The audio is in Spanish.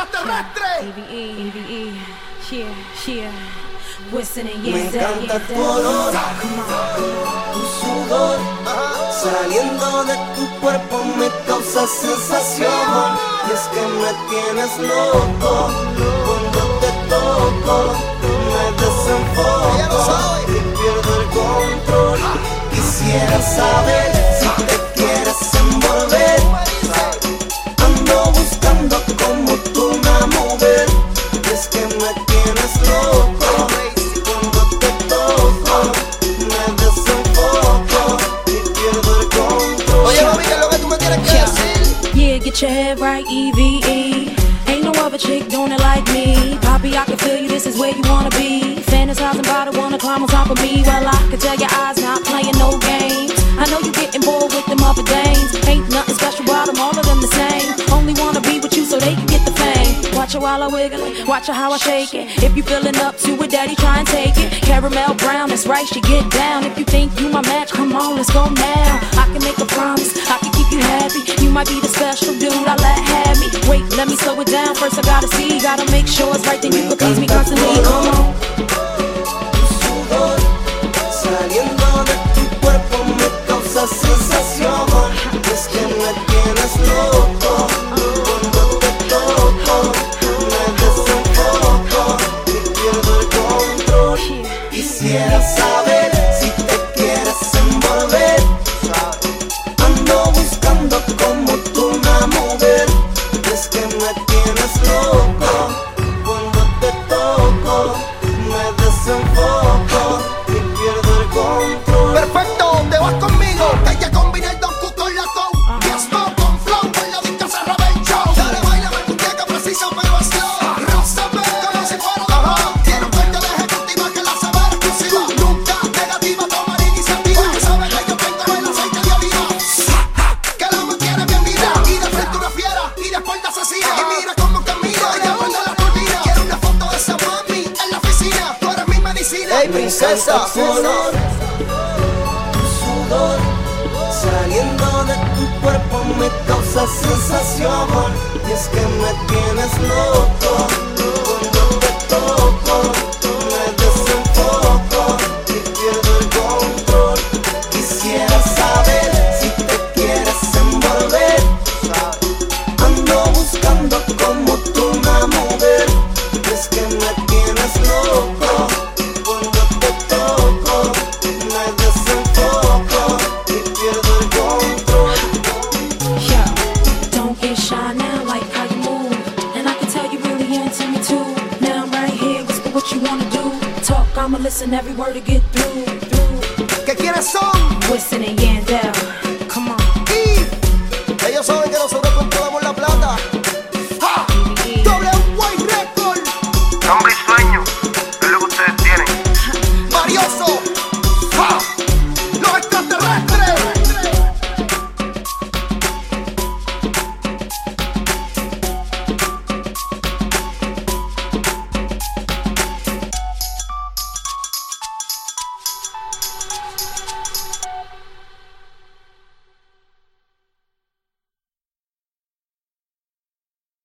Me encanta tu olor, tu sudor, saliendo de tu cuerpo me causa sensación. Y es que me tienes loco, cuando te toco me desenfoco y pierdo el control. Quisiera saber si te quieres envolver. Ando buscando como tú una mujer. Y es que me tienes loco, cuando te toco me desenfoco y pierdo el control. Oye mami, ¿qué es lo que tú me tienes que decir? Yeah, get your head right, EVE. Ain't no other chick doing it like me. Poppy, I can feel you, this is where you wanna be. Fantasizing about it, wanna climb on top of me. Well, I can tell your eyes not playing no games. I know you getting bored with them other dames. Ain't nothing special about them, all of them the same. Only wanna be with you so they can get the fame. Watch it while I wiggle it, watch it how I shake it. If you feeling up to it, daddy, try and take it. Caramel brown, that's right, she get down. If you think you my match, come on, let's go now. I can make a promise, I can keep you happy. You might be the special dude, I let have me. Wait, let me slow it down, first I gotta see. Gotta make sure it's right, then you can please me constantly. Come on. Tu sudor, saliendo de tu cuerpo me causa sensación. Y es que me tienes loco, cuando te toco me desenfoco y pierdo el control. Quisiera saber si te quieres envolver. Ando buscando como tú una mujer. Y es que me tienes loco, cuando te toco me desenfoco y pierdo el control. Perfecto, te vas conmigo, que ya combiné el Don Q con la Cow. Y esto con flow, en la disco se roba el show. Dale, bailame, muñeca, precisa, pero es slow. Rózame, como si fuera de rock. Tiene un cuento de ejecutiva que la sabe exclusiva. Nunca negativa, toma la iniciativa. Que sabe que yo tengo el aceite de oliva. Que la mantiene bien mira. Y de frente una fiera, y de espalda asesina. Y mira cómo camina, y de frente la turbina. Quiero una foto de esa mami en la oficina. Tú eres mi medicina. Ey, princesa, tu olor, tu sudor, saliendo de tu cuerpo me causa sensación. Y es que me tienes loco, cuando te toco me desenfoco y pierdo el control. Quisiera saber si te quieres envolver. Ando buscando como tú una mujer. Y es que me tienes loco, cuando te toco me desenfoco y pierdo el control. Yeah, don't get shy now, like how you move. And I can tell you really into me too. Now I'm right here, whisper what you wanna do. Talk, I'ma listen every word to get through. ¿Qué quieres son? Listening,